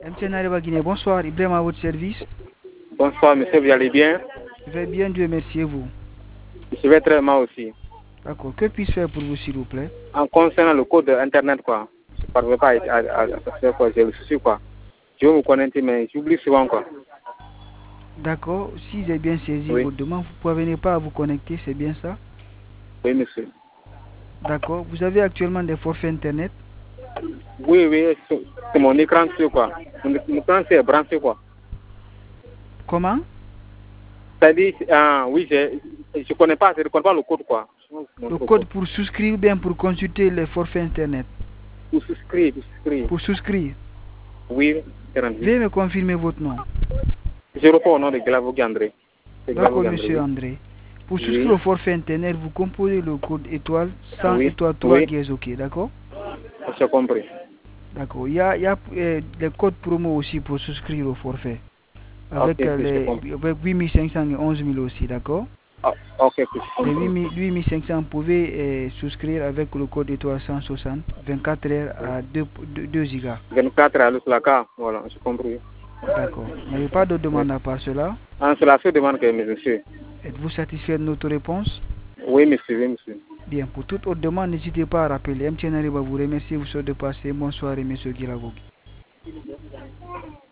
MTN Areva Guinée, bonsoir, Ibrahim à votre service. Bonsoir, monsieur, vous allez bien? Je vais bien, Dieu merci, et vous? Je vais très mal aussi. D'accord, que puis-je faire pour vous, s'il vous plaît? En concernant le code Internet, quoi. Je ne parviens pas à faire quoi, j'ai le souci, quoi. Je veux me connecter, mais j'oublie souvent, quoi. D'accord, si j'ai bien saisi Oui. votre demande, vous ne parvenez pas à vous connecter, c'est bien ça? Oui, monsieur. D'accord, vous avez actuellement des forfaits Internet? Oui, c'est mon écran dessus, quoi. Mon écran c'est branché, quoi. Comment? C'est-à-dire, oui, je ne connais pas le code, quoi. Le code pour souscrire ou bien pour consulter les forfaits Internet? Pour souscrire, Pour souscrire. Oui, Veuillez me confirmer votre nom. je reprends au nom de Glavogui André. D'accord, monsieur Oui. André. Pour Oui. souscrire au forfait Internet, vous composez le code étoile 100 Oui. étoile 3 Oui. dièse OK, d'accord? J'ai compris. D'accord. Il y a les codes promo aussi pour souscrire au forfait. Avec, Ok, avec 8500 et 11 000 aussi, d'accord? Ok, Les 8500, vous pouvez souscrire avec le code étoile 160, 24 heures à 2 gigas. 24 à l'Ouslaka, voilà, j'ai compris. D'accord. Vous n'avez pas de demande à part cela? C'est la seule demande que monsieur. Êtes-vous satisfait de notre réponse? Oui, monsieur. Bien, pour toute autre demande, n'hésitez pas à rappeler. MTN va vous remercier, vous souhaite de passer. Bonsoir et monsieur Guilavogui.